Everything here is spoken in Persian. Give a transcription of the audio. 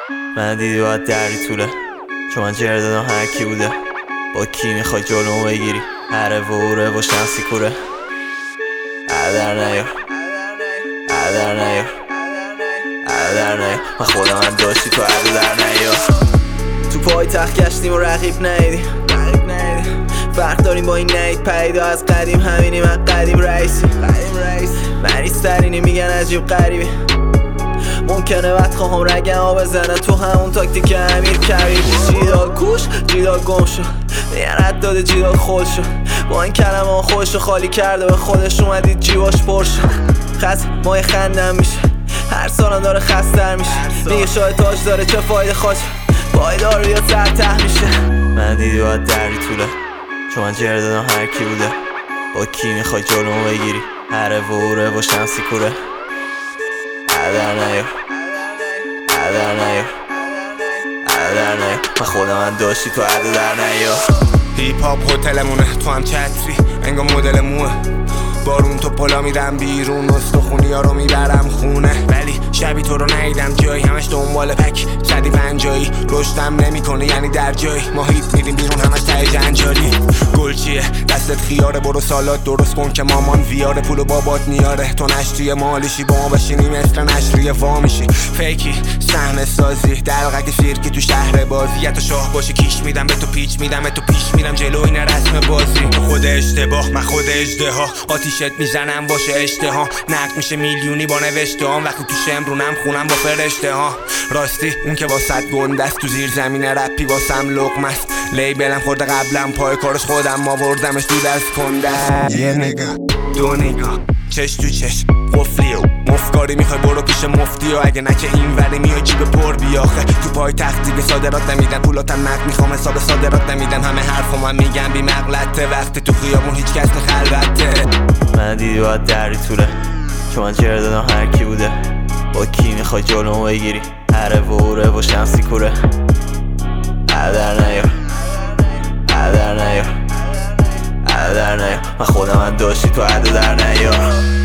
من دیدی باید دری طوله، چون من جر دادم هر کی بوده. با کی میخوای جلومو بگیری؟ هره و اوره و شمسی کوره. عدر نیار من خودم هم داشتی تو عدو در نیار. تو پای تخت گشتیم و رقیب نیدیم، فرق داریم با این نید پیدا از قدیم. همینی من قدیم رئیسی، مریض ترینی میگن عجیب غریبی. ممکنه بد خواهم رگم ها بزنه تو همون تاکتیک امیر کبیر. جیدال کوش جیدال گم شد، میگن رد داده جیدال خود شد. با این کلمه ها خودشو خالی کرده به خودش، اومدید جیباش پر شد. خط مای خندم میشه، هر سالم داره خستر میشه. میگه شاید تاج داره چه فایده خواست، پایدار یا سرته میشه. من دیدی باید دری طوله، چون من جر دادم هر کی بوده. با کی میخوای جلومو بگیری؟ هره و اوره و شمسی کوره. عدر نیار من خودم هم داشتی تو عدو در نیار. هیپ هاپ هتلمونه، تو هم چتری انگا مدل موه. بارون تو پلا میرم بیرون، استخونی ها رو میبرم خونه. ولی شبی تو رو ندیدم جایی، همش دنبال پک 150 رشدم نمیکنه یعنی در جایی. ما هیپ میریم بیرون همش ته جنجالی. گل چیه دستت خیاره، برو سالات درست کن که مامان ویاره. پولو بابات میاره، تو نشتی مالشی با ما بشینی مثل نشریه وا میشی. فیکی صحنه سازی دلقک سیرکی تو شهر بازی. تو شاه باشی کیش میدم به تو پیچ میدم به تو پیش میرم جلو این رسم بازی. تو خود اشتباه من خود اژدها، آتیشت میزنم باشه اشتها. نقد میشه میلیونی با نوشته ها، وقتی تو شمرونم خونم با فرشته ها. راستی اون که واسط گندست، تو زیر زمین رپی واسم لقمست. لیبلم خورده قبلم پای کارش خودم آوردمش تو دست کنده. یه نگاه دو نگاه چش تو چش قفلی و مفکاری میخوای برو پیش مفتی. و اگه نکه این وری میای جیب پر بیاخه. تو پای تختی به صادرات نمیدن، پولاتم نقد میخوام حساب صادرات نمیدن. همه حرفو من میگم بی مغلطه، وقتی تو خیابون هیچ کس نخلوته. من دیدی باید دری طوله، چون من جر دادم هر کی بوده. با کی میخوای جلومو بگیری؟ هره و اوره و شمسی کوره. عدر نیار من خودم هم داشتی تو عدو در نیار.